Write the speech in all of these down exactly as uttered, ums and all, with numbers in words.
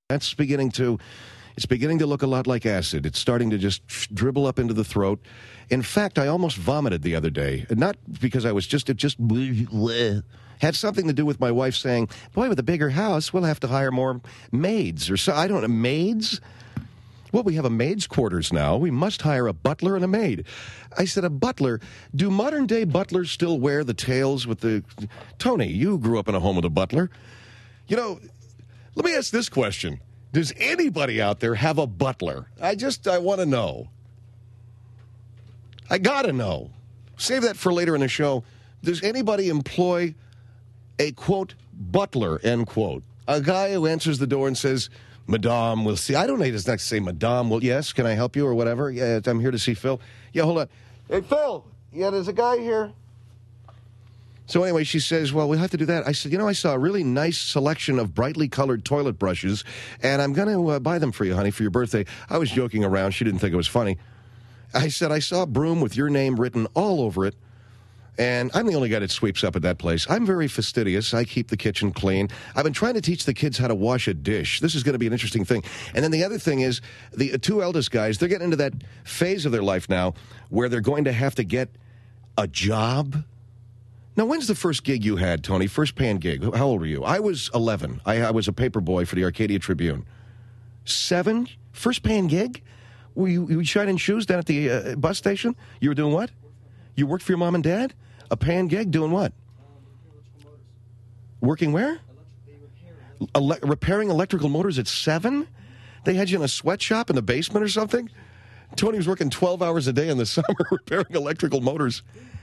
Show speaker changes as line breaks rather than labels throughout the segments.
That's beginning to, it's beginning to look a lot like acid. It's starting to just dribble up into the throat. In fact, I almost vomited the other day. Not because I was just, it just had something to do with my wife saying, boy, with a bigger house, we'll have to hire more maids. Or so, I don't know, maids? Well, we have a maid's quarters now. We must hire a butler and a maid. I said, a butler? Do modern-day butlers still wear the tails with the... Tony, you grew up in a home with a butler. You know... Let me ask this question. Does anybody out there have a butler? I just, I want to know. I got to know. Save that for later in the show. Does anybody employ a, quote, butler, end quote? A guy who answers the door and says, Madame, we'll see. I don't know. He doesn't say, Madame, well, yes, can I help you or whatever? Yeah, I'm here to see Phil. Yeah, hold on. Hey, Phil. Yeah, there's a guy here. So anyway, she says, well, we'll have to do that. I said, you know, I saw a really nice selection of brightly colored toilet brushes, and I'm going to uh, buy them for you, honey, for your birthday. I was joking around. She didn't think it was funny. I said, I saw a broom with your name written all over it, and I'm the only guy that sweeps up at that place. I'm very fastidious. I keep the kitchen clean. I've been trying to teach the kids how to wash a dish. This is going to be an interesting thing. And then the other thing is, the two eldest guys, they're getting into that phase of their life now where they're going to have to get a job. Now, when's the first gig you had, Tony? First paying gig. How old were you? I was eleven. I, I was a paper boy for the Arcadia Tribune. Seven? First paying gig? Were you, you shining shoes down at the uh, bus station? You were doing what? You worked for your mom and dad? A paying gig? Doing what? Working where? Ele- repairing electrical motors at seven? They had you in a sweatshop in the basement or something? Tony was working twelve hours a day in the summer repairing electrical motors.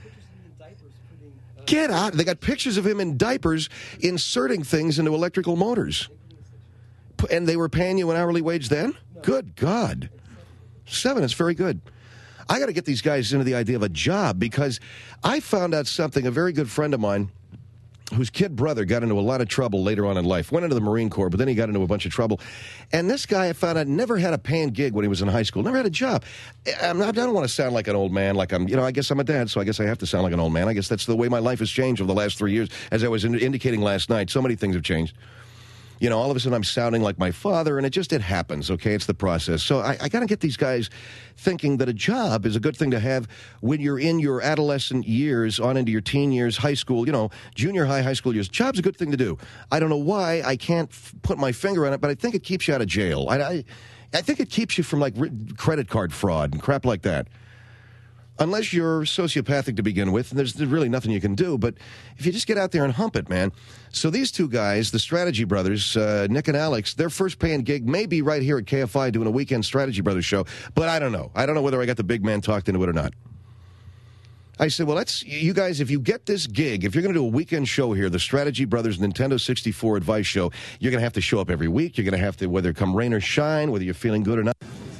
Get out. They got pictures of him in diapers inserting things into electrical motors. And they were paying you an hourly wage then? Good God. Seven is very good. I got to get these guys into the idea of a job because I found out something. A very good friend of mine whose kid brother got into a lot of trouble later on in life. Went into the Marine Corps, but then he got into a bunch of trouble. And this guy, I found out, never had a paying gig when he was in high school. Never had a job. I'm not, I don't want to sound like an old man. Like I'm, you know, I guess I'm a dad, so I guess I have to sound like an old man. I guess that's the way my life has changed over the last three years. As I was in, indicating last night, so many things have changed. You know, all of a sudden I'm sounding like my father, and it just, it happens, okay? It's the process. So I, I got to get these guys thinking that a job is a good thing to have when you're in your adolescent years, on into your teen years, high school, you know, junior high, high school years. Job's a good thing to do. I don't know why. I can't f- put my finger on it, but I think it keeps you out of jail. I, I, I think it keeps you from, like, re- credit card fraud and crap like that. Unless you're sociopathic to begin with, and there's, there's really nothing you can do. But if you just get out there and hump it, man. So these two guys, the Strategy Brothers, uh, Nick and Alex, their first paying gig may be right here at K F I doing a weekend Strategy Brothers show. But I don't know. I don't know whether I got the big man talked into it or not. I said, well, let's, you guys, if you get this gig, if you're going to do a weekend show here, the Strategy Brothers Nintendo sixty-four Advice Show, you're going to have to show up every week. You're going to have to, whether it come rain or shine, whether you're feeling good or not.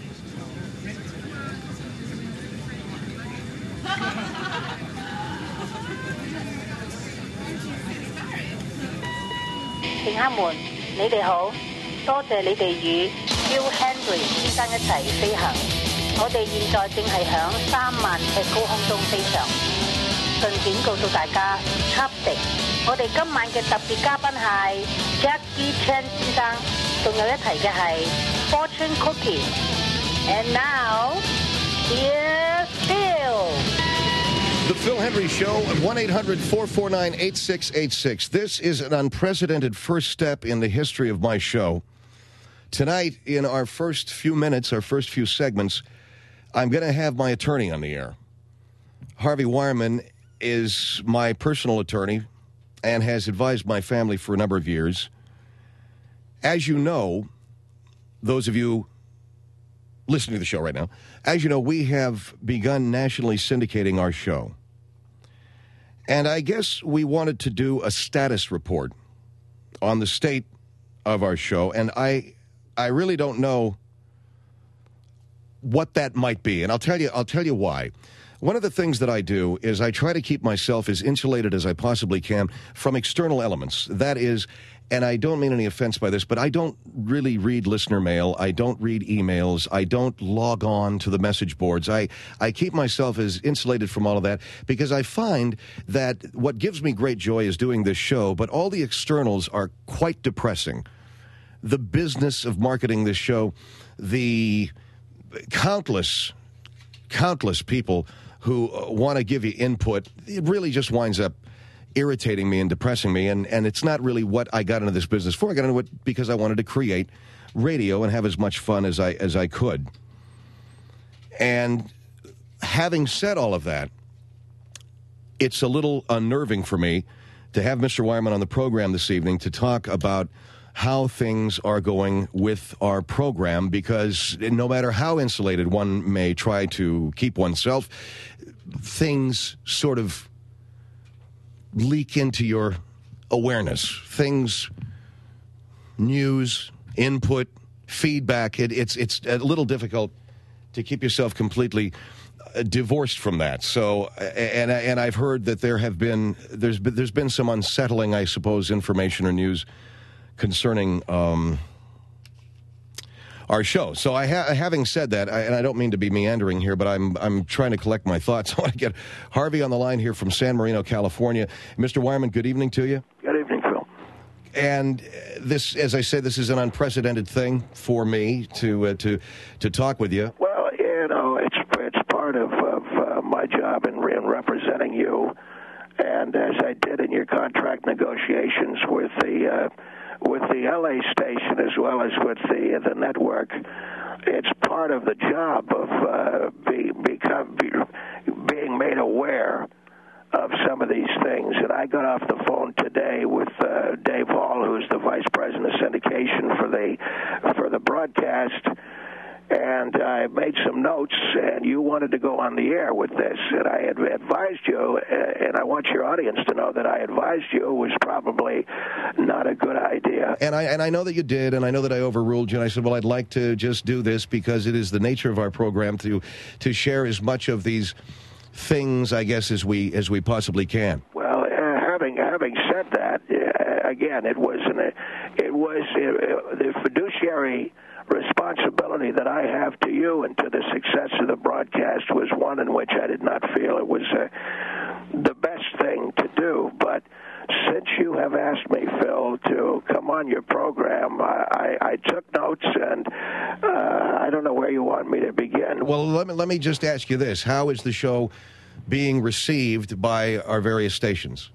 Phil Henry 先生一齊飛行。我哋現在正係響三萬尺高空中飛翔。順便告訴大家，插迪，我哋今晚嘅特別嘉賓係 Jackie Chan 先生，仲有一提嘅係 Fortune Cookie。And now, here's Phil.
The Phil Henry Show at one eight hundred four four nine eight six eight six. This is an unprecedented first step in the history of my show. Tonight, in our first few minutes, our first few segments, I'm going to have my attorney on the air. Harvey Wireman is my personal attorney and has advised my family for a number of years. As you know, those of you listening to the show right now, as you know, we have begun nationally syndicating our show. And I guess we wanted to do a status report on the state of our show, and I I really don't know what that might be, and I'll tell you I'll tell you why. One of the things that I do is I try to keep myself as insulated as I possibly can from external elements. That is, and I don't mean any offense by this, but I don't really read listener mail. I don't read emails. I don't log on to the message boards. I, I keep myself as insulated from all of that because I find that what gives me great joy is doing this show, but all the externals are quite depressing. the business of marketing this show, the countless, countless people who want to give you input, it really just winds up irritating me and depressing me, and, and it's not really what I got into this business for. I got into it because I wanted to create radio and have as much fun as I as I could. And having said all of that, it's a little unnerving for me to have Mister Wireman on the program this evening to talk about how things are going with our program, because no matter how insulated one may try to keep oneself, things sort of leak into your awareness. Things, news, input, feedback. It, it's it's a little difficult to keep yourself completely uh, divorced from that. So, and and I've heard that there have been there's been, there's been some unsettling, I suppose, information or news concerning um, our show. So, I ha- having said that, I, and I don't mean to be meandering here, but I'm I'm trying to collect my thoughts. I want to get Harvey on the line here from San Marino, California. Mister Wireman, good evening to you.
Good evening, Phil.
And this, as I said, this is an unprecedented thing for me to uh, to to talk with you.
Well, you know, it's it's part of, of uh, my job in, in representing you, and as I did in your contract negotiations with the uh, with the L A station as well as with the the network, it's part of the job of uh, be, become, be, being made aware of some of these things. And I got off the phone today with uh, Dave Hall, who's the vice president of syndication for the for the broadcast, and I made some notes, and you wanted to go on the air with this, and I had advised you, and I want your audience to know that I advised you was probably not a good idea.
And I and I know that you did, and I know that I overruled you, and I said, well, I'd like to just do this because it is the nature of our program to to share as much of these things, I guess, as we as we possibly can.
Well, uh, having having said that, uh, again, it was an, it was uh, the fiduciary responsibility that I have to you and to the success of the broadcast was one in which I did not feel it was uh, the best thing to do. But since you have asked me, Phil, to come on your program, I, I, I took notes, and uh, I don't know where you want me to begin.
Well, let me, let me just ask you this. How is the show being received by our various stations?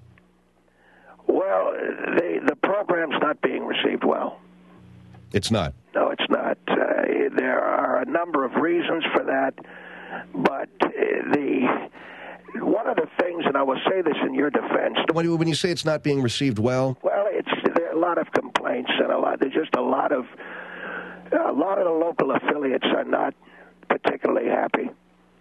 Well, the, the program's not being received well.
It's not?
No, it's not. Uh, there are a number of reasons for that, but uh, the one of the things, and I will say this in your defense.
When you, when you say it's not being received well?
Well, it's there are a lot of complaints, and a lot. There's just a lot of a lot of the local affiliates are not particularly happy.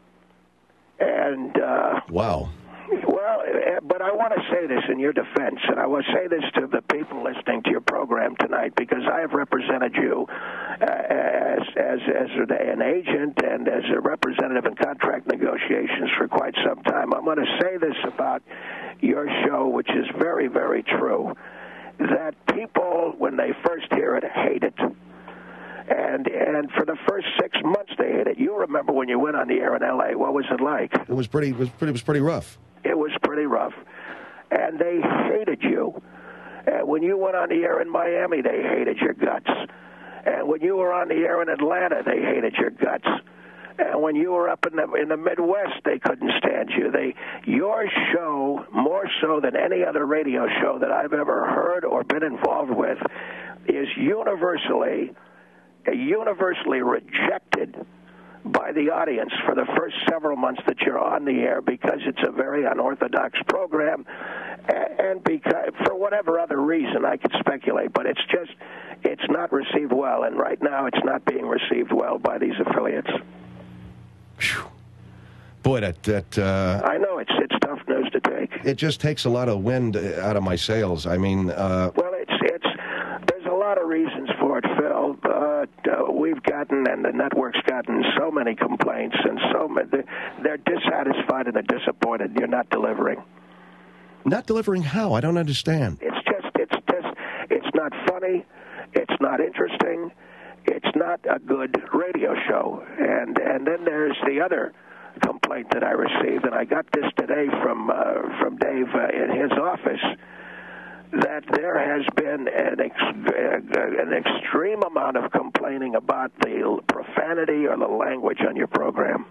And uh,
wow.
Well, but I want to say this in your defense, and I will say this to the people listening to your program tonight, because I have represented you uh, as, as, as an agent and as a representative in contract negotiations for quite some time. I'm going to say this about your show, which is very, very true, that people, when they first hear it, hate it. And and for the first six months they hate it. You remember when you went on the air in L A? What was it like?
It was pretty. It was pretty. It was pretty rough.
It was pretty rough, and they hated you. And when you went on the air in Miami, they hated your guts. And when you were on the air in Atlanta, they hated your guts. And when you were up in the in the Midwest, they couldn't stand you. They your show, more so than any other radio show that I've ever heard or been involved with, is universally. universally rejected by the audience for the first several months that you're on the air, because it's a very unorthodox program, and because for whatever other reason I could speculate, but it's just it's not received well, and right now it's not being received well by these affiliates.
Whew. Boy, that that uh,
I know it's it's tough news to take.
It just takes a lot of wind out of my sails. I mean, uh,
well, it's it's there's a lot of reasons for it, Phil. But uh, we've gotten, and the network's gotten, so many complaints, and so many they're dissatisfied and they're disappointed. You're not delivering.
Not delivering how? I don't understand.
It's just it's just it's not funny. It's not interesting. It's not a good radio show. And and then there's the other complaint that I received, and I got this today from uh, from Dave uh, in his office, that there has been an, ex- an extreme amount of complaining about the profanity or the language on your program?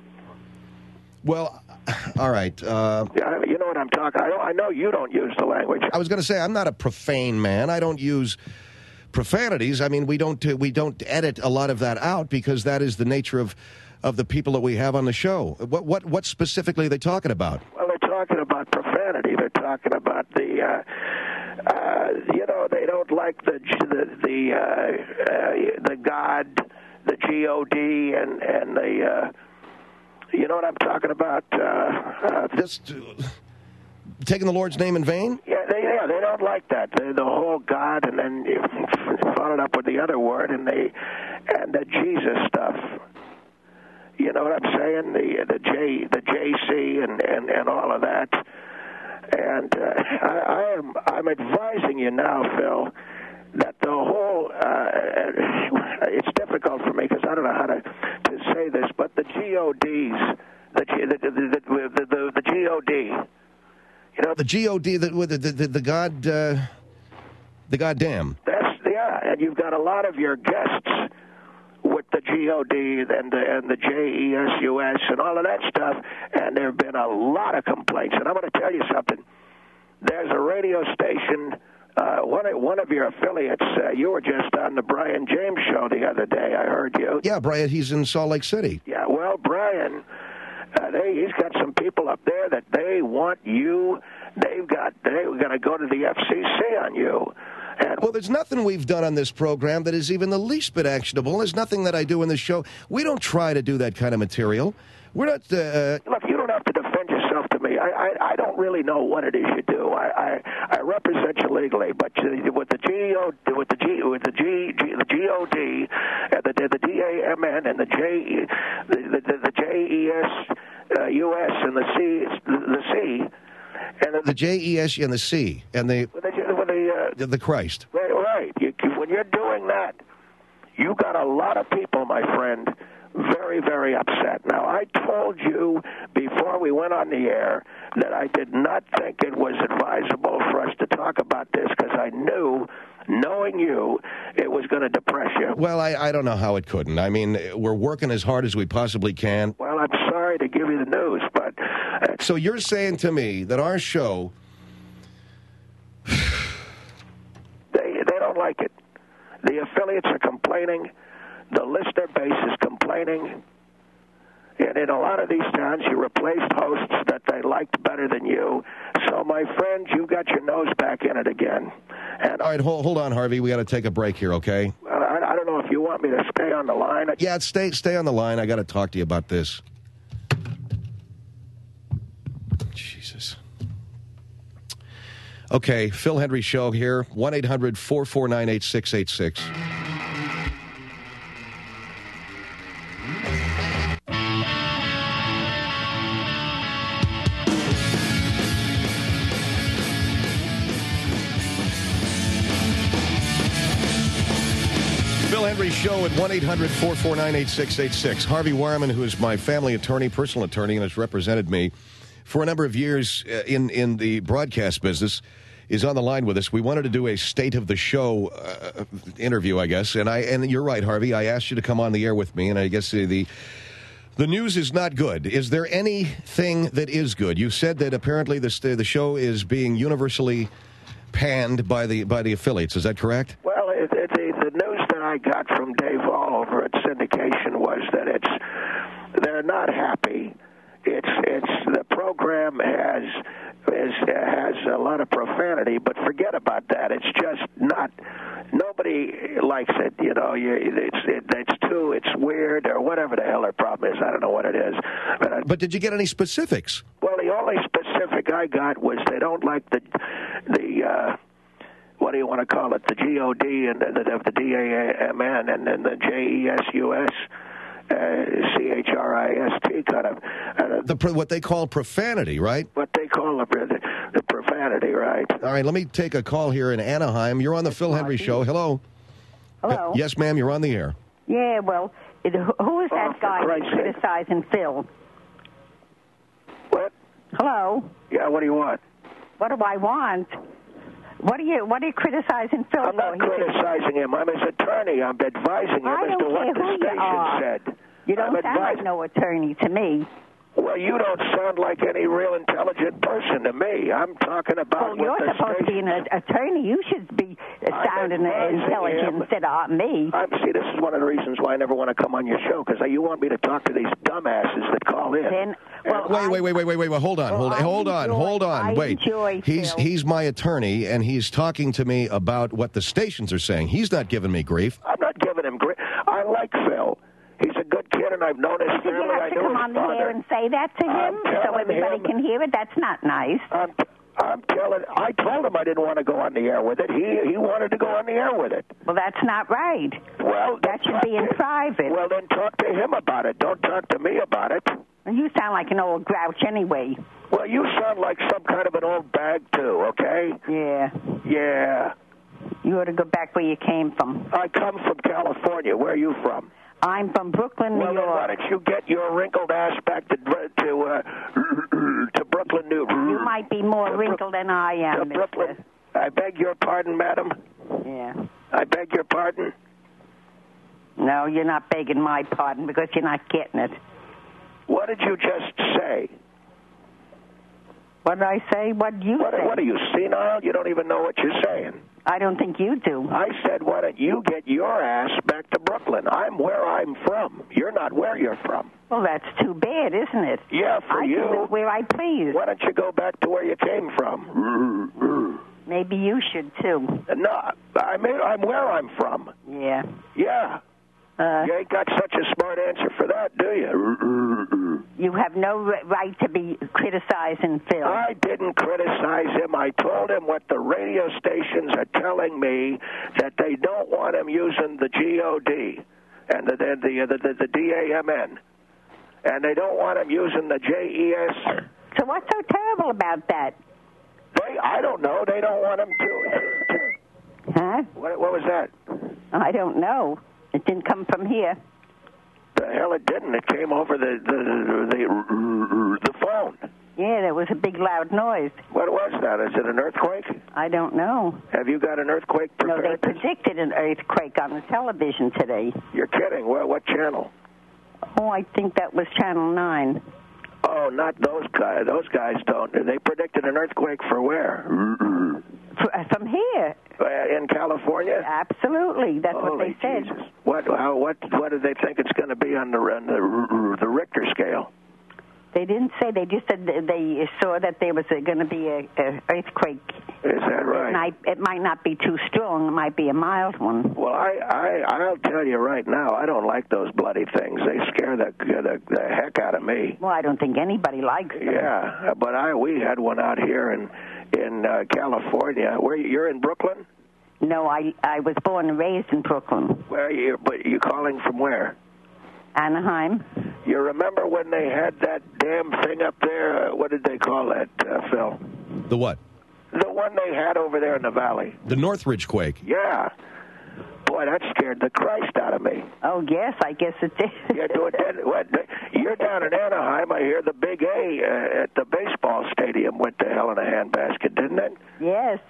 Well, all right. Uh,
yeah, you know what I'm talking. I, I know you don't use the language.
I was going to say I'm not a profane man. I don't use profanities. I mean, we don't uh, we don't edit a lot of that out because that is the nature of of the people that we have on the show. What what what specifically are they talking about?
Well, they're talking about profanity. They're talking about the. Uh, Uh, you know, they don't like the the the, uh, uh, the God, the G O D, and and the. Uh, you know what I'm talking about? Uh, uh,
this uh, taking the Lord's name in vain?
Yeah, they yeah they don't like that. The, the whole God, and then you followed up with the other word, and they and the Jesus stuff. You know what I'm saying? The the J the J C and, and, and all of that. And uh, I, I am I'm advising you now, Phil, that the whole uh, it's difficult for me because I don't know how to, to say this, but the G O Ds, the the the the, the, the, the G O D, you know,
the G O D, the the the, the God, uh, the goddamn.
That's yeah, and you've got a lot of your guests with the G O D and the, and the J E S U S and all of that stuff, and there have been a lot of complaints. And I'm going to tell you something. There's a radio station, uh, one, of, one of your affiliates, uh, you were just on the Brian James show the other day, I heard you.
Yeah, Brian, he's in Salt Lake City.
Yeah, well, Brian, uh, they, he's got some people up there that they want you, they've got, they're going to go to the F C C on you. And
well, there's nothing we've done on this program that is even the least bit actionable. There's nothing that I do in this show. We don't try to do that kind of material. We're not... Uh,
Look, you don't have to defend yourself to me. I, I, I don't really know what it is you do. I, I, I represent you legally, but with the G O with the G with the G, G the G O D, and the the D A M N and the J the the, the J E S uh, U S and the C the, the C and the,
the J E S and the C and the
with the, with the, uh,
the Christ.
Right, right. You, when you're doing that, you got a lot of people, my friend, very, very upset. Now, I told you before we went on the air that I did not think it was advisable for us to talk about this because I knew, knowing you, it was going to depress you.
Well, I, I don't know how it couldn't. I mean, we're working as hard as we possibly can.
Well, I'm sorry to give you the news, but... Uh,
so you're saying to me that our show...
they, they don't like it. The affiliates are complaining. The listener base is complaining. And in a lot of these towns, you replaced hosts that they liked better than you. So, my friend, you got your nose back in it again. And
all right, hold, hold on, Harvey. We got to take a break here, okay?
I, I don't know if you want me to stay on the line.
Yeah, stay stay on the line. I got to talk to you about this. Jesus. Okay, Phil Hendrie Show here. one eight hundred four four nine eight six eight six. Phil Hendrie Show at one eight hundred four four nine eight six eight six. Harvey Wireman, who is my family attorney, personal attorney, and has represented me for a number of years in, in the broadcast business, is on the line with us. We wanted to do a state of the show uh, interview, I guess. And I and you're right, Harvey. I asked you to come on the air with me, and I guess the, the the news is not good. Is there anything that is good? You said that apparently the the show is being universally panned by the by the affiliates. Is that correct?
Well, it, it, the, the news that I got from Dave Hall over at Syndication was that it's they're not happy. It's it's the program has is, has a lot of profanity, but forget about that. It's just not. Nobody likes it. You know, you, it's it, it's too. It's weird or whatever the hell their problem is. I don't know what it is. But, I,
but did you get any specifics?
Well, the only specific I got was they don't like the the. Uh, what do you want to call it? The G O D and the, the, the D A M N and then the J E S U S. Uh, C H R I S T kind of. Uh,
the what they call profanity, right?
What they call the, the, the profanity, right?
All right, let me take a call here in Anaheim. You're on the Phil Hendrie Show. Hello.
Hello.
Uh, yes, ma'am, you're on the air.
Yeah, well, it, who is that
oh,
guy criticizing Phil?
What?
Hello.
Yeah, what do you want?
What do I want? What are you What are you criticizing Phil
I'm not
for? He
criticizing him. I'm his attorney. I'm advising him
I
as
don't
to what
care
the
who you
station
are.
said.
You don't
I'm
sound
advising.
like no attorney to me.
Well, you don't sound like any real intelligent person to me. I'm talking about
Well,
what
you're
the
supposed to be
station
an attorney. You should be
I'm
sounding
advising
intelligent
him.
instead of me.
I'm, see, this is one of the reasons why I never want to come on your show, because you want me to talk to these dumbasses that call in.
Then, well,
Wait,
I-
wait, wait, wait, wait, wait, wait. Hold on,
Well,
hold,
I
hold on,
enjoy-
hold on.
I
Wait.
enjoy
he's
Phil.
he's my attorney, and he's talking to me about what the stations are saying. He's not giving me grief.
I'm not giving him grief. I like Phil. He's a good kid, and I've known his
Did
family.
you
I
have to
knew
come
his
on the
father.
air and say that to
I'm
him so
telling
everybody
him-
can hear it? That's not nice.
I'm, I'm telling. I told him I didn't want to go on the air with it. He he wanted to go on the air with it.
Well, that's not right.
Well,
That should be in private.
Well, then talk to him about it. Don't talk to me about it.
You sound like an old grouch anyway.
Well, you sound like some kind of an old bag too. Okay?
Yeah.
Yeah.
You ought to go back where you came from.
I come from California. Where are you from?
I'm from Brooklyn, New
Well, then why
York.
don't you get your wrinkled ass back to to uh, to Brooklyn, New York?
You might be more
To
wrinkled than I
To
am,
Brooklyn.
mister.
I beg your pardon, madam.
Yeah.
I beg your pardon.
No, you're not begging my pardon because you're not getting it.
What did you just say?
What did I say? What did you
What,
say?
what are you, senile? You don't even know what you're saying.
I don't think you do.
I said, why don't you get your ass back to Brooklyn? I'm where I'm from. You're not where you're from.
Well, that's too bad, isn't it?
Yeah, for
I
you.
can live where I please.
Why don't you go back to where you came from?
Maybe you should, too.
No, I mean, I'm where I'm from.
Yeah.
Yeah.
Uh,
You ain't got such a smart answer for that, do you?
you have no r- right to be criticizing Phil.
I didn't criticize him. I told him what the radio stations are telling me, that they don't want him using the G O D and the the the, the, the, the D A M N, and they don't want him using the J E S.
So what's so terrible about that?
They, I don't know. They don't want him to.
Huh?
What, what was that?
I don't know. It didn't come from here.
The hell it didn't. It came over the the the, the phone.
Yeah, there was a big loud noise.
What was that? Is it an earthquake?
I don't know.
Have you got an earthquake
No, they
prepared?
predicted an earthquake on the television today.
You're kidding. What, what channel?
Oh, I think that was Channel nine.
Oh, not those guys. Those guys don't. They predicted an earthquake for where?
F- uh, From here.
Uh, in California?
Absolutely. That's what
Holy
they said.
Jesus. What, how, what, what do they think it's going to be on the, on the, the Richter scale?
They didn't say. They just said that they saw that there was going to be a, a earthquake.
Is that right?
It might, it might not be too strong. It might be a mild one.
Well, I, I, I'll tell you right now, I don't like those bloody things. They scare the, the, the heck out of me.
Well, I don't think anybody likes them.
Yeah, but I we had one out here in in uh, California. Where you, you're in Brooklyn?
No, I I was born and raised in Brooklyn,
Where are you? But you calling from where?
Anaheim.
You remember when they had that damn thing up there? Uh, what did they call that, uh, Phil?
The what?
The one they had over there in the valley.
The Northridge quake.
Yeah. Boy, that scared the Christ out of me.
Oh yes, I guess it did.
Yeah, do it. Then, what, you're down in Anaheim. I hear the Big A uh, at the baseball stadium went to hell in a handbasket, didn't it?
Yes.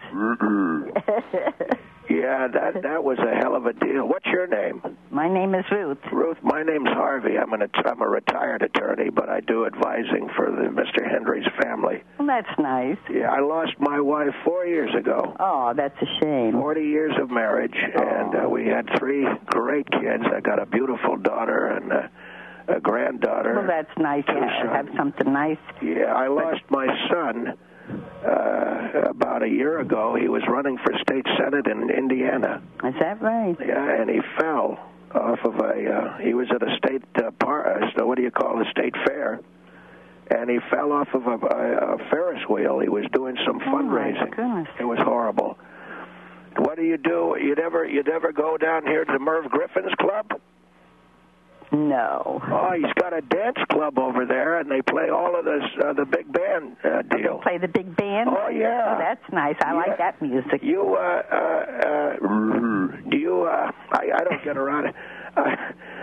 Yeah, that that was a hell of a deal. What's your name?
My name is Ruth.
Ruth, my name's Harvey. I'm an I'm a retired attorney, but I do advising for the Mister Hendry's family.
Well, that's nice.
Yeah, I lost my wife four years ago.
Oh, that's a shame.
Forty years of marriage, and uh, we had three great kids. I got a beautiful daughter and a, a granddaughter.
Well, that's nice.
Two
You have
sons.
something nice.
Yeah, I lost my son uh, about a year ago. He was running for state senate in Indiana.
Is that right?
Yeah, and he fell off of a. Uh, he was at a state uh, par. Uh, what do you call a state fair? And he fell off of a, a, a Ferris wheel. He was doing some
Oh, my
fundraising.
goodness.
It was horrible. What do you do? You'd ever you'd ever go down here to Merv Griffin's club?
No.
Oh, he's got a dance club over there, and they play all of this uh, the big band uh, deal.
Play the big band?
Oh, yeah.
Oh, that's nice. I
Yeah.
like that music.
You, uh, uh, uh, do you, uh, I, I don't get around it. Uh,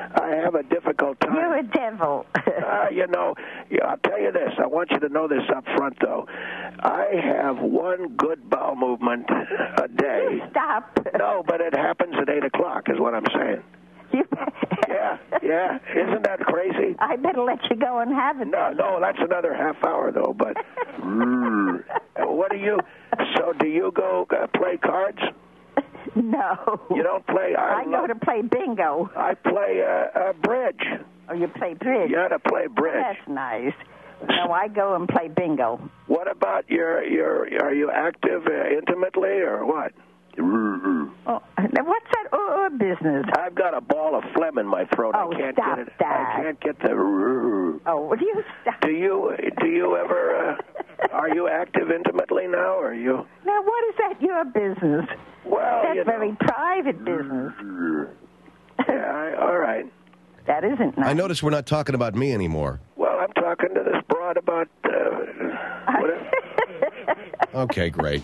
I have a difficult time.
You're a devil.
uh, you know, yeah, I'll tell you this. I want you to know this up front, though. I have one good bowel movement a day.
Stop.
No, but it happens at eight o'clock is what I'm saying.
You...
yeah, yeah. Isn't that crazy?
I better let you go and have it.
No, no, that's another half hour, though. But what do you... So do you go uh, play cards?
No.
You don't play... I,
I go to play bingo.
I play uh, uh, bridge.
Oh, you play bridge?
You got to play bridge.
That's nice. No, I go and play bingo.
What about your... your are you active uh, intimately or what?
Oh, what's that uh, uh, business?
I've got a ball of phlegm in my throat.
Oh,
I can't
stop
get it.
that.
I can't get the...
Oh, will you stop?
Do you, do you ever... Uh, are you active intimately now, or are you...
Now, what is that your business?
Well,
That's
you know.
very private business.
Yeah, I, all right.
That isn't nice.
I notice we're not talking about me anymore.
Well, I'm talking to this broad about... Uh, what,
Okay, great.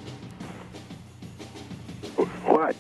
what?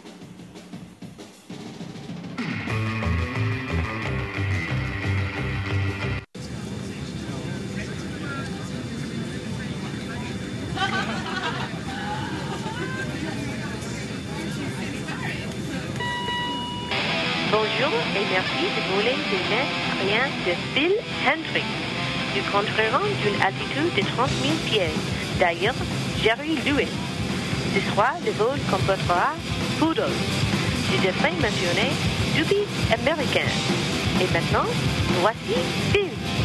Bonjour et merci de voler des mètres rien de Phil Hendricks. Nous compterons d'une altitude de trente mille pieds. D'ailleurs, Jerry Lewis. Ce soir, le vol comportera Poodle. Je devrais mentionner Doobie American. Et maintenant, voici Phil.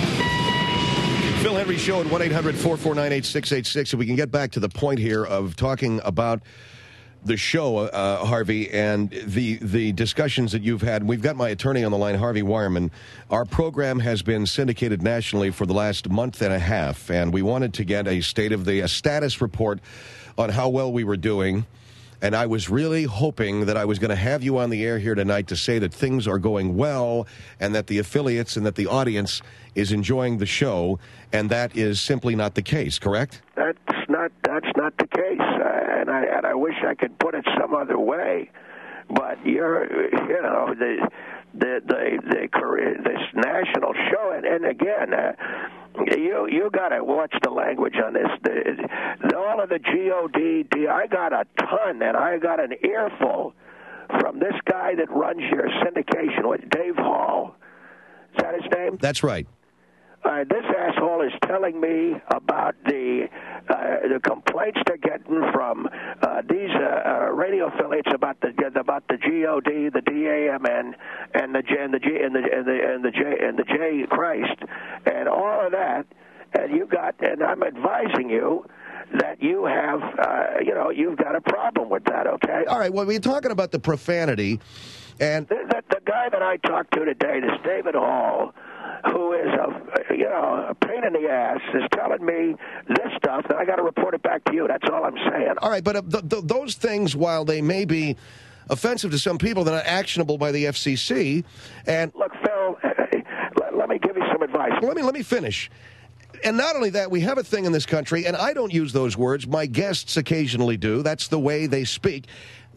Phil Henry Show at one eight hundred four four nine eight six eight six. If we can get back to the point here of talking about the show, uh, Harvey, and the the discussions that you've had. We've got my attorney on the line, Harvey Wireman. Our program has been syndicated nationally for the last month and a half, and we wanted to get a state of the a status report on how well we were doing. And I was really hoping that I was going to have you on the air here tonight to say that things are going well and that the affiliates and that the audience is enjoying the show, and that is simply not the case, correct?
That's not that's not the case, uh, and I and I wish I could put it some other way, but you're you know the the the, the career, this national show, and, and again. Uh, You you got to watch the language on this. The, the, all of the G O D, I got a ton, and I got an earful from this guy that runs your syndication with Dave Hall. Is that his name?
That's right.
Uh, this asshole is telling me about the uh, the complaints they're getting from uh, these uh, uh, radio affiliates about the about the G O D, the D A M N, and the J and the G and the and the and the J and the J Christ, and all of that. And you got, and I'm advising you that you have, uh, you know, you've got a problem with that. Okay.
All right. Well, we're talking about the profanity, and
the, the, the guy that I talked to today, this David Hall, who is a, you know, a pain in the ass, is telling me this stuff, and I got to report it back to you. That's all I'm saying.
All right, but uh, th- th- those things, while they may be offensive to some people, they're not actionable by the F C C. And
look, Phil, let, let me give you some advice.
Let me let me finish. And not only that, we have a thing in this country, and I don't use those words. My guests occasionally do. That's the way they speak.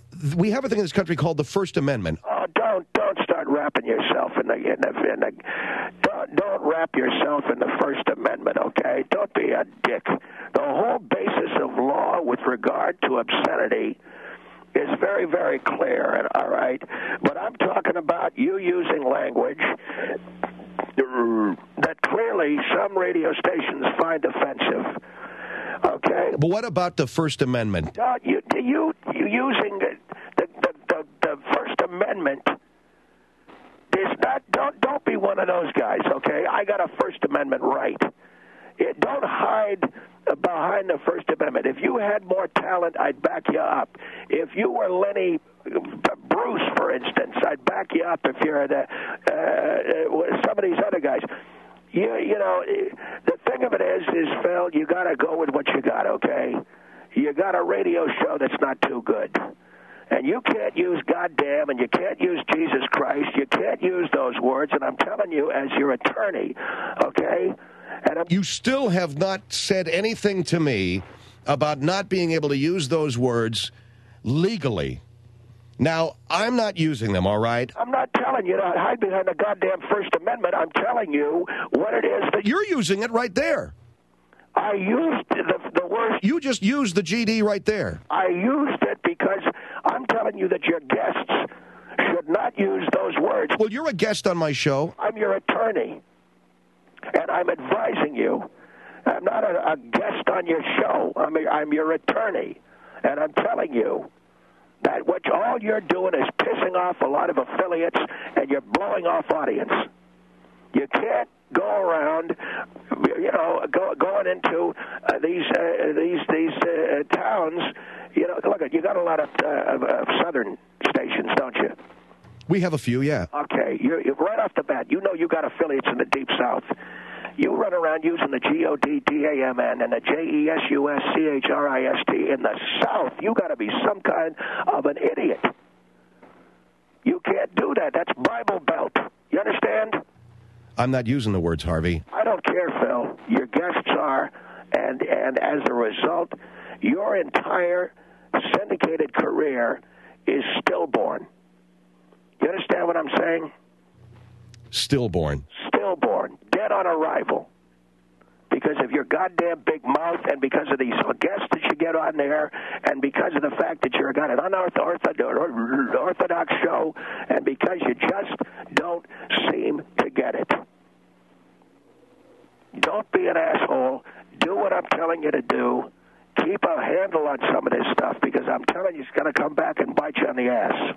We have a thing in this country called the First Amendment.
Oh, don't don't start wrapping yourself in the in the, in the don't don't wrap yourself in the First Amendment, okay? Don't be a dick. The whole basis of law with regard to obscenity is very, very clear, and all right. But I'm talking about you using language that clearly some radio stations find offensive. Okay.
But what about the First Amendment?
Uh, you, you, you using the, the, the, the First Amendment is not. Don't don't be one of those guys. Okay. I got a First Amendment right. It, don't hide behind the First Amendment. If you had more talent, I'd back you up. If you were Lenny Bruce, for instance, I'd back you up. If you're the uh, some of these other guys. You you know, the thing of it is, is Phil, you got to go with what you got, okay? You got a radio show that's not too good. And you can't use goddamn, and you can't use Jesus Christ. You can't use those words, and I'm telling you as your attorney, okay? And I'm-
you still have not said anything to me about not being able to use those words legally. Now, I'm not using them, all right?
I'm not telling you to hide behind the goddamn First Amendment. I'm telling you what it is that
You're using it right there.
I used the, the word.
You just used the G D right there.
I used it because I'm telling you that your guests should not use those words.
Well, you're a guest on my show.
I'm your attorney, and I'm advising you. I'm not a, a guest on your show. I'm, a, I'm your attorney, and I'm telling you that what all you're doing is pissing off a lot of affiliates, and you're blowing off audience. You can't go around, you know, go, going into uh, these uh, these these uh, towns. You know, look, you got a lot of, uh, of, of southern stations, don't you?
We have a few, yeah.
Okay, you're, you're right off the bat. You know you got affiliates in the Deep South. You run around using the G O D D A M N and the J E S U S C H R I S T in the South. You got to be some kind of an idiot. You can't do that. That's Bible Belt. You understand?
I'm not using the words, Harvey.
I don't care, Phil. Your guests are, and and as a result, your entire syndicated career is stillborn. You understand what I'm saying?
Stillborn.
Stillborn. Dead on arrival. Because of your goddamn big mouth and because of these guests that you get on there and because of the fact that you're got an unorthodox show and because you just don't seem to get it. Don't be an asshole. Do what I'm telling you to do. Keep a handle on some of this stuff because I'm telling you it's going to come back and bite you on the ass.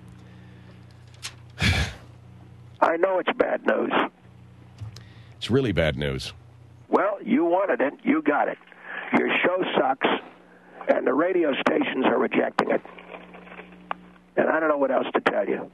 I know it's bad news.
It's really bad news.
Well, you wanted it. You got it. Your show sucks, and the radio stations are rejecting it. And I don't know what else to tell you.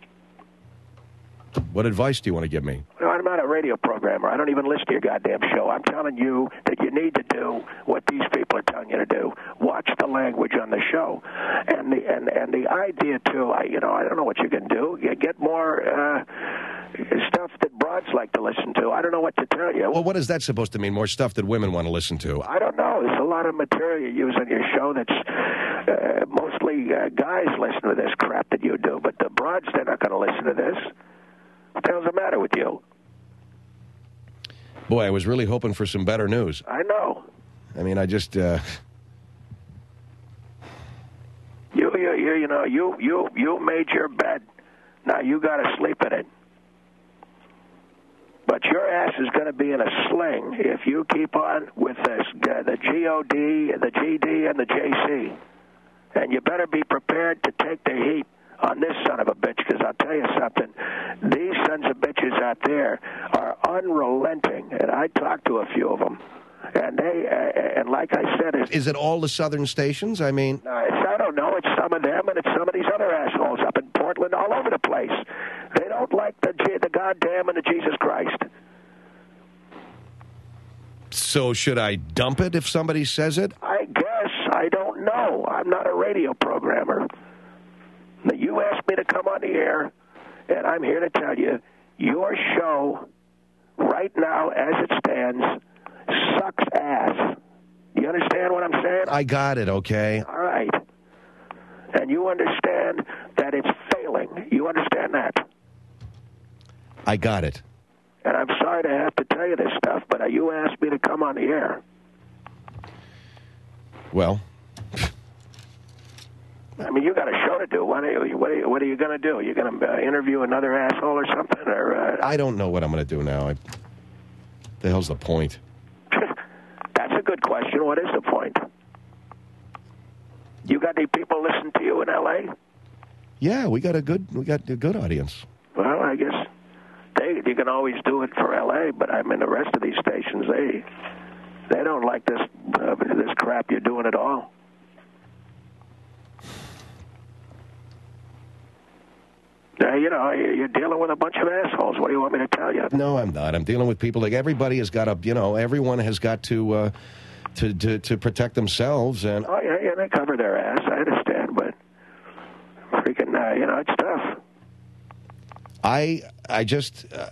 What advice do you want to give me?
No, I'm not a radio programmer. I don't even listen to your goddamn show. I'm telling you that you need to do what these people are telling you to do. Watch the language on the show, and the and and the idea too. I you know I don't know what you can do. You get more uh, stuff that broads like to listen to. I don't know what to tell you.
Well, what is that supposed to mean? More stuff that women want to listen to?
I don't know. There's a lot of material you use on your show that's uh, mostly uh, guys listen to this crap that you do, but the broads, they're not going to listen to this. What the hell's the matter with you?
Boy, I was really hoping for some better news.
I know.
I mean, I just... Uh...
You, you, you, you know, you, you, you made your bed. Now you got to sleep in it. But your ass is going to be in a sling if you keep on with this, uh, the G O D, the G D, and the J C. And you better be prepared to take the heat on this son of a bitch, because I'll tell you something. These sons of bitches out there are unrelenting, and I talked to a few of them. And they, uh, and like I said, it's,
is it all the southern stations? I mean,
no, it's, I don't know. It's some of them, and it's some of these other assholes up in Portland, all over the place. They don't like the the goddamn and the Jesus Christ.
So should I dump it if somebody says it?
I guess. I don't know. I'm not a radio programmer. You asked me to come on the air, and I'm here to tell you, your show, right now, as it stands, sucks ass. You understand what I'm saying?
I got it, okay.
All right. And you understand that it's failing. You understand that?
I got it.
And I'm sorry to have to tell you this stuff, but you asked me to come on the air.
Well...
I mean, you got a show to do. What are you, what are you, what are you going to do? You're going to uh, interview another asshole or something? Or uh...
I don't know what I'm going to do now. I... The hell's the point?
That's a good question. What is the point? You got any people listen to you in L A?
Yeah, we got a good we got a good audience.
Well, I guess they you can always do it for L A, but I mean the rest of these stations they they don't like this uh, this crap you're doing at all. Uh, you know, you're dealing with a bunch of assholes. What do you want me to tell you?
No, I'm not. I'm dealing with people like everybody has got to, you know, everyone has got to, uh, to, to, to protect themselves. And
oh, yeah, yeah, they cover their ass. I understand, but freaking, uh, you know, it's tough.
I, I just... Uh...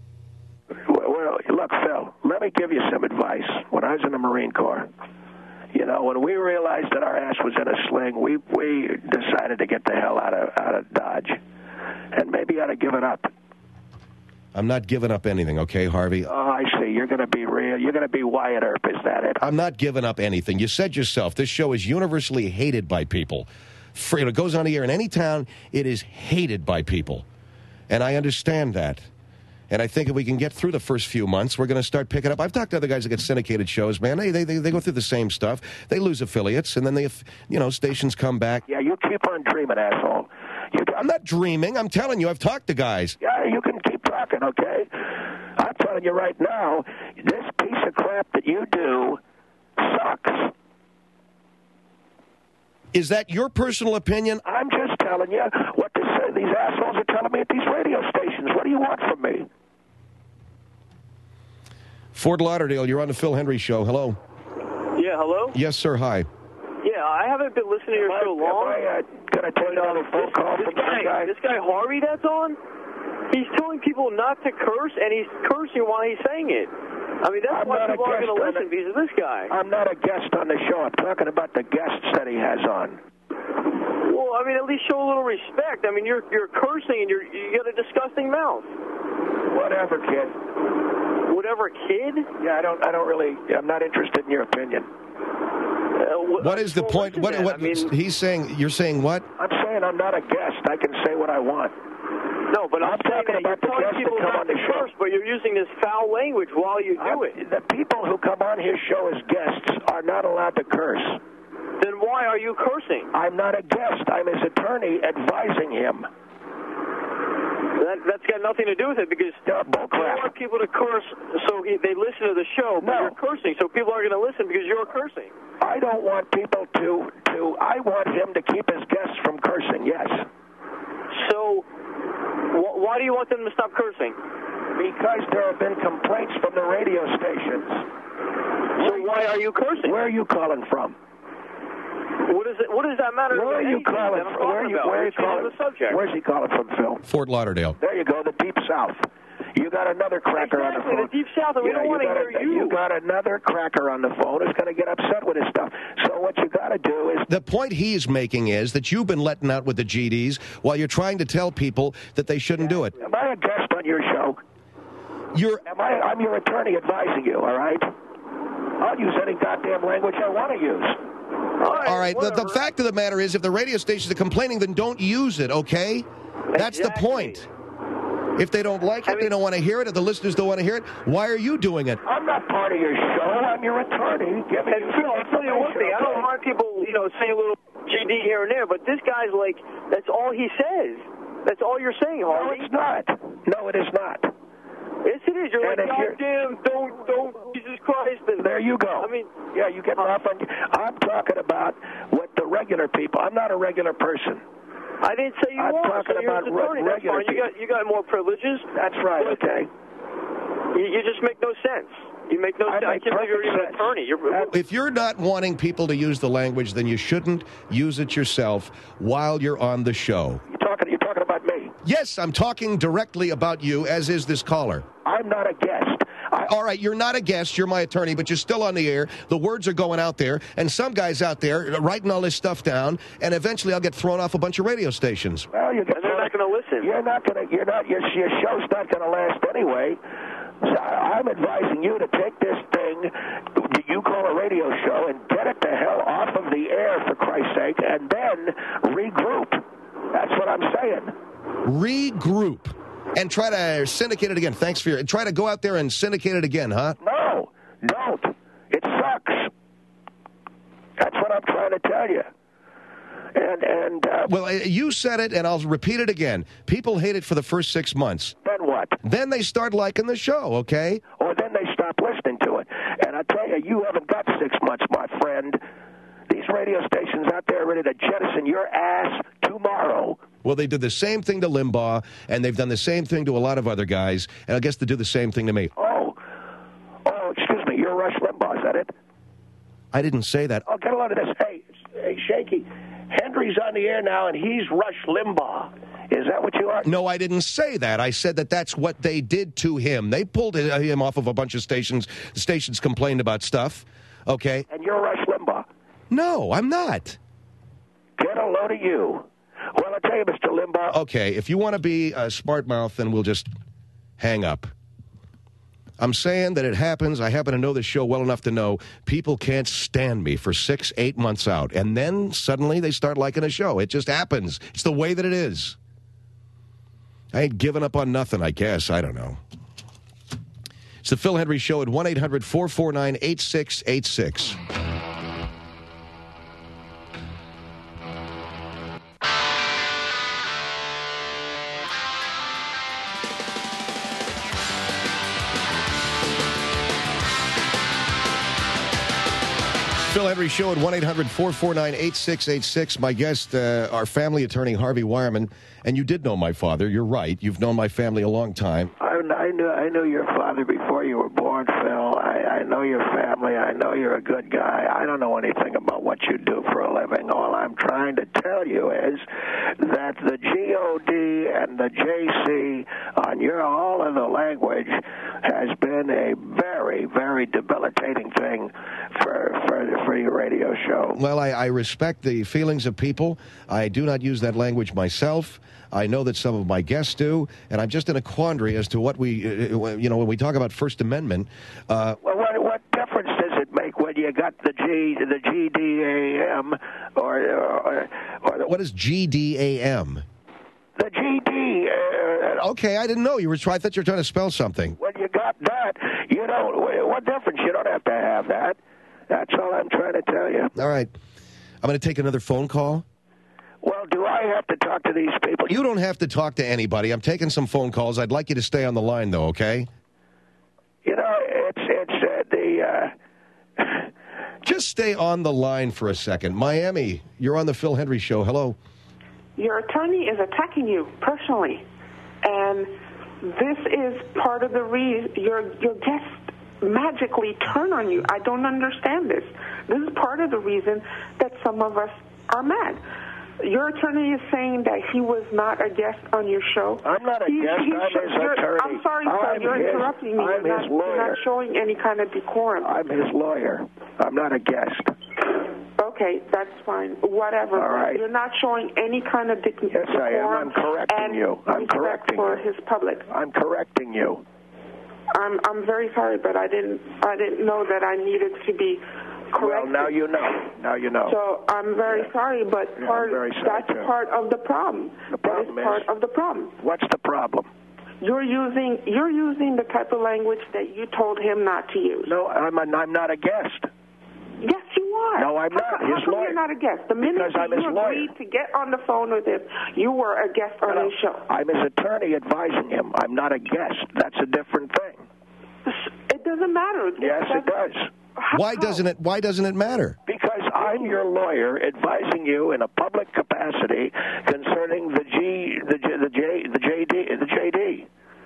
Well, look, Phil, let me give you some advice. When I was in the Marine Corps, You know, when we realized that our ass was in a sling, we we decided to get the hell out of out of Dodge, and maybe ought to give it up.
I'm not giving up anything, okay, Harvey?
Oh, I see. You're going to be real. You're going to be Wyatt Earp. Is that it?
I'm not giving up anything. You said yourself, this show is universally hated by people. For, it goes on the air in any town. It is hated by people. And I understand that. And I think if we can get through the first few months, we're going to start picking up. I've talked to other guys that get syndicated shows, man. They, they, they go through the same stuff. They lose affiliates, and then they, you know, stations come back.
Yeah, you keep on dreaming, asshole. You,
I'm not dreaming. I'm telling you. I've talked to guys.
Yeah, you can keep talking, okay? I'm telling you right now, this piece of crap that you do sucks.
Is that your personal opinion?
I'm just telling you what this, uh, these assholes are telling me at these radio stations. What do you want from me?
Fort Lauderdale, you're on the Phil Hendry Show. Hello.
Yeah, hello?
Yes, sir. Hi.
Yeah, I haven't been listening to your show long.
Am I uh, going to take down a phone call
this
from
guy,
some guy?
This guy Harvey that's on, he's telling people not to curse, and he's cursing while he's saying it. I mean, that's
I'm
why
not a
people aren't
guest
going to
on
listen,
it.
because of this guy.
I'm not a guest on the show. I'm talking about the guests that he has on.
Well, I mean, at least show a little respect. I mean, you're you're cursing, and you're you got a disgusting mouth.
Whatever, kid.
Whatever, kid?
Yeah, I don't. I don't really. I'm not interested in your opinion.
Uh,
What is the
well,
point?
listen
What,
then,
what
I mean,
he's saying? You're saying what?
I'm saying I'm not a guest. I can say what I want.
no, but I'm,
I'm
saying
talking
that you're
about the
telling
guests
people
that come
not
on
to
the show.
curse, but you're using this foul language while you do
I'm-
it.
The people who come on his show as guests are not allowed to curse.
Then why are you cursing?
I'm not a guest. I'm his attorney advising him.
That, that's got nothing to do with it, because
Yeah, bull
you
crap.
want people to curse so he, they listen to the show, but
No.
you're cursing, so people are going to listen because you're cursing.
I don't want people to, to, I want him to keep his guests from cursing, yes.
So wh- why do you want them to stop cursing?
Because there have been complaints from the radio stations.
So why are you cursing?
Where are you calling from?
What is it? What does that matter?
Where are
to
you
anything
calling
that I'm
from? Where are
talking
you,
about?
where are you
You're changing
calling?
the subject.
Where's he calling from, Phil?
Fort Lauderdale.
There you go, the Deep South. You got another cracker on the
Exactly,
phone.
the Deep South, and we
Yeah,
don't
you
want to
got
hear
a-
you.
You got another cracker on the phone who's going to get upset with his stuff. So what you got to do is
The point he's making is that you've been letting out with the G Ds while you're trying to tell people that they shouldn't do it.
Am I a guest on your show?
You're
Am I? I'm your attorney advising you. All right. I'll use any goddamn language I want to use.
all right. The, the fact of the matter is, if the radio stations are complaining, then don't use it. Okay, that's the
Exactly.
point. If they don't like it,
I mean-
they don't want to hear it. If the listeners don't want to hear it, why are you doing it?
I'm not part of your show. I'm your attorney. Giving
And
you
Phil, I'll tell you one thing. I don't
okay?
want people, you know, saying a little G D here and there, but this guy's like, that's all he says. That's all you're saying,
No,
Harvey.
it's not. No, it is not.
Yes, it is. You're
And
like,
if you're-
goddamn, don't, don't, Jesus Christ. And,
There you go.
I mean,
yeah, you get off on. I'm talking about what the regular people. I'm not a regular person.
I didn't say you
I'm
are.
talking
So you're
about
his attorney.
re-
That's fine.
regular
You got, you got more privileges.
That's right.
But
Okay.
You, you just make no sense. You make no
I
sense. I
make
can't believe you're
perfect
even an
sense.
attorney. You're,
That-
If you're not wanting people to use the language, then you shouldn't use it yourself while you're on the show.
You're talking. You're talking about me.
Yes, I'm talking directly about you, as is this caller.
I'm not a guest. I,
All right, you're not a guest, you're my attorney, but you're still on the air. The words are going out there, and some guy's out there writing all this stuff down, and eventually I'll get thrown off a bunch of radio stations.
well, you get.
and they're not going to listen.
You're not going to. You're not. Your, your show's not going to last anyway. So I, I'm advising you to take this thing that you call a radio show and get it the hell off of the air, for Christ's sake, and then regroup. That's what I'm saying.
Regroup and try to syndicate it again. Thanks for your... Try to go out there and syndicate it again, huh?
No, don't. It sucks. That's what I'm trying to tell you. And and uh,
Well, uh, you said it, and I'll repeat it again. People hate it for the first six months.
then what?
Then they start liking the show, okay?
Or then they stop listening to it. And I tell you, you haven't got six months, my friend. These radio stations out there are ready to jettison your ass tomorrow.
Well, they did the same thing to Limbaugh, and they've done the same thing to a lot of other guys, and I guess they do the same thing to me.
Oh, oh, excuse me, you're Rush Limbaugh, is that it?
I didn't say that.
Oh, get a load of this. Hey, hey, Shaky, Henry's on the air now, and he's Rush Limbaugh. Is that what you are?
No, I didn't say that. I said that that's what they did to him. They pulled him off of a bunch of stations. The stations complained about stuff, okay?
And you're Rush Limbaugh.
No, I'm not.
Get a load of you. Well, I tell you, Mister Limbaugh.
Okay, if you want to be a smart mouth, then we'll just hang up. I'm saying that it happens. I happen to know this show well enough to know people can't stand me for six, eight months out. And then suddenly they start liking a show. It just happens. It's the way that it is. I ain't giving up on nothing, I guess. I don't know. It's the Phil Hendry Show at one eight hundred four four nine eight six eight six. Phil Hendry Show at one eight hundred four four nine eight six eight six. My guest, uh, our family attorney, Harvey Wireman. And you did know my father. You're right. You've known my family a long time.
I, I knew I knew your father before you were born, Phil. I, I know your family. I know you're a good guy. I don't know anything about what you do for a living. All I'm trying to tell you is that the G O D and the J C on your all of the language has been a very, very debilitating thing for for, for your radio show.
Well, I, I respect the feelings of people. I do not use that language myself. I know that some of my guests do, and I'm just in a quandary as to what we, uh, you know, when we talk about First Amendment. Uh,
well, what, what difference does it make whether you got the G, the G D A M, or or, or the,
what is G D A M?
The G D. Uh,
okay, I didn't know you were. I thought you were trying to spell something.
When you got that, you don't. What difference? You don't have to have that. That's all I'm trying to tell you.
All right, I'm going to take another phone call.
Well, do I have to talk to these people?
You don't have to talk to anybody. I'm taking some phone calls. I'd like you to stay on the line, though, okay?
You know, it's it's uh, the... Uh...
Just stay on the line for a second. Miami, you're on the Phil Hendry Show. Hello.
Your attorney is attacking you personally, and this is part of the reason your your guests magically turn on you. I don't understand this. This is part of the reason that some of us are mad. Your attorney is saying that he was not a guest on your show.
I'm not a
he,
guest.
He
I'm
should,
his attorney.
I'm sorry, sir.
I'm
You're
his,
interrupting me.
I'm
you're,
his
not,
lawyer.
you're not showing any kind of decorum.
I'm his lawyer. I'm not a guest.
Okay, that's fine. Whatever.
All right.
You're not showing any kind of decorum.
Yes, I am. I'm correcting
and
you. I'm correcting
for
you.
his public.
I'm correcting you.
I'm I'm very sorry, but I didn't I didn't know that I needed to be corrected.
Well, now you know. Now you know.
So I'm very
yeah.
sorry, but
yeah,
part
very sorry
that's
too.
part of the problem.
The problem
that is part
is,
of the problem.
What's the problem?
You're using you're using the type of language that you told him not to use.
No, I'm a, I'm not a guest.
Yes, you are.
No, I'm
how
not.
Come,
His
how come
lawyer.
You're not a guest. The minute
because
that
I'm
you
his
agreed
lawyer.
to get on the phone with him, you were a guest on
no,
his show.
I'm his attorney advising him. I'm not a guest. That's a different thing.
It doesn't matter.
Yes, it does.
How?
Why doesn't it? Why doesn't it matter?
Because I'm your lawyer advising you in a public capacity concerning the G, the J, the J, the J D, the J D.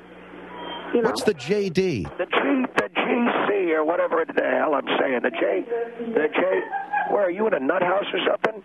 You know.
What's the J D?
The G, the G C or whatever the hell I'm saying. The J, the J. Where are you in a nut house or something?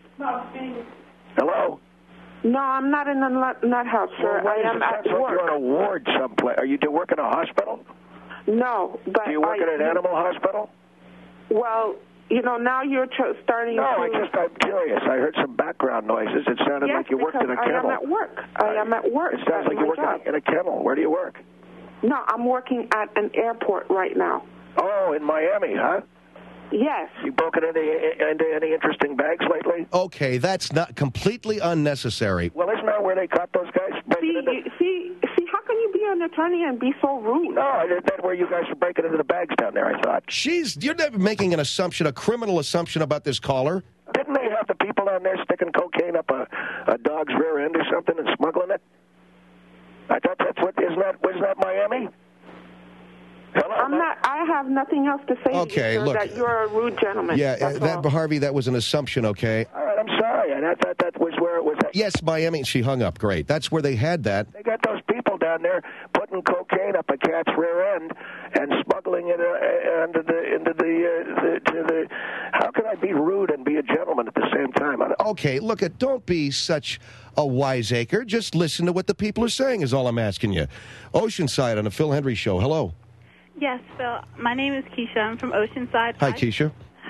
Hello.
No, I'm not in a nut, nut house, sir.
Well,
I am at
like
work.
You're on a ward someplace. Are you do work in a hospital?
No, but
do you work
I,
at an animal hospital?
Well, you know, now you're tr- starting
no,
to...
No, I just, I'm curious. I heard some background noises. It sounded
yes,
like you worked in a kennel.
I am at work. I am at work.
It sounds
That's
like you work
job.
in a kennel. Where do you work?
No, I'm working at an airport right now.
Oh, in Miami, huh?
Yes.
You broken into, into any interesting bags lately?
Okay, that's not completely unnecessary.
Well, isn't that where they caught those guys?
See,
into...
you, see, see, how can you be an attorney and be so rude?
No, that's where you guys were breaking into the bags down there, I thought.
Jeez, you're never making an assumption, a criminal assumption about this caller.
Didn't they have the people down there sticking cocaine up a, a dog's rear end or something and smuggling it? I thought that's what, isn't that, wasn't that Miami? Hello,
I'm not. I have nothing else to say
okay,
to you, sir,
look,
that you're a rude gentleman.
Yeah,
that's
that
all.
Harvey, that was an assumption, okay?
All right, I'm sorry. I thought that was where it was at.
Yes, Miami. She hung up. Great. That's where they had that.
They got those people down there putting cocaine up a cat's rear end and smuggling it uh, into the into the, uh, the to the. How can I be rude and be a gentleman at the same time?
Okay, look, at don't be such a wiseacre. Just listen to what the people are saying. Is all I'm asking you. Oceanside on the Phil Hendry Show. Hello.
Yes, Phil. My name is Keisha. I'm from Oceanside.
Hi, Keisha.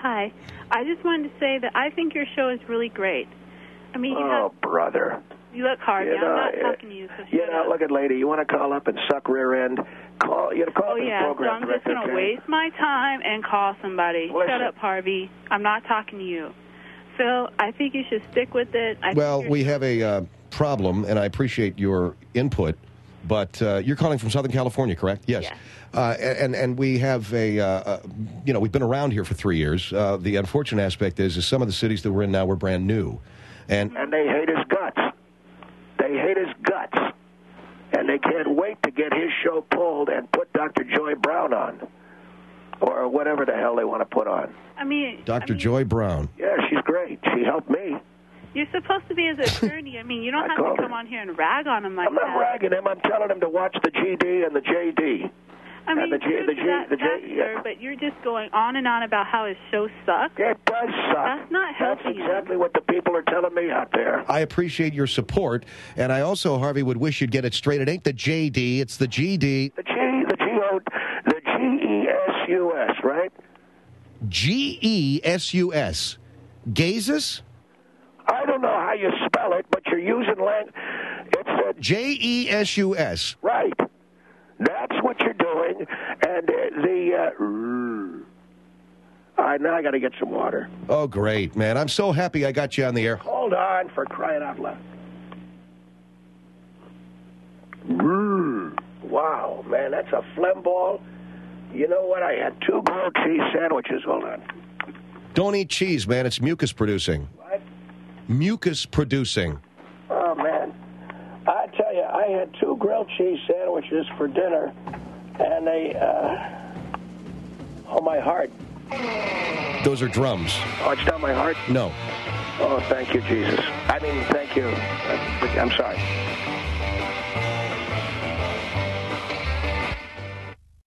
Hi. I just wanted to say that I think your show is really great. I mean, you
Oh,
have,
brother.
you look hard.
You
I'm
know,
not
uh,
talking to you, so
You
shut
know,
up.
look at lady. You want to call up and suck rear end? Call. You know, call
Oh,
up the
yeah, so
program
I'm just
director.
going to
okay?
waste my time and call somebody.
Listen.
Shut up, Harvey. I'm not talking to you. Phil, I think you should stick with it. I
Well,
think
we have a uh, problem, and I appreciate your input, but uh, you're calling from Southern California, correct? Yes.
Yes.
Uh, and and we have a, uh, uh, you know, we've been around here for three years. Uh, the unfortunate aspect is, is some of the cities that we're in now were brand new, and
And they hate his guts. They hate his guts. And they can't wait to get his show pulled and put Doctor Joy Brown on. Or whatever the hell they want to put on.
I mean,
Doctor
I mean,
Joy Brown.
Yeah, she's great. She helped me.
You're supposed to be his attorney. I mean, you don't
I
have to
called
come
her.
on here and rag on him like
I'm not
that.
ragging him. I'm telling him to watch the G D and the J D.
I mean,
the G-
true
the
to
G-
that
the G-
fact,
yeah.
sir, but you're just going on and on about how his show sucks.
It does suck.
That's not
That's
helping
exactly what the people are telling me out there.
I appreciate your support, and I also, Harvey, would wish you'd get it straight. It ain't the J D, it's the G D.
The G, the G O, the G E S U S, right?
G E S U S. Gazes?
I don't know how you spell it, but you're using lang. It's a
J E S U S.
right. That's what you're doing, and uh, the. Uh, all right, now I got to get some water.
Oh, great, man. I'm so happy I got you on the air.
Hold on, for crying out loud. Mm. Wow, man, that's a phlegm ball. You know what? I had two grilled cheese sandwiches. Hold on.
Don't eat cheese, man. It's mucus producing.
What?
Mucus producing.
Oh, man. I tell you, I had two grilled cheese sandwiches for dinner, and they, uh, oh, my heart.
Those are drums.
Oh, it's not my heart?
No.
Oh, thank you, Jesus. I mean, thank you. I'm sorry.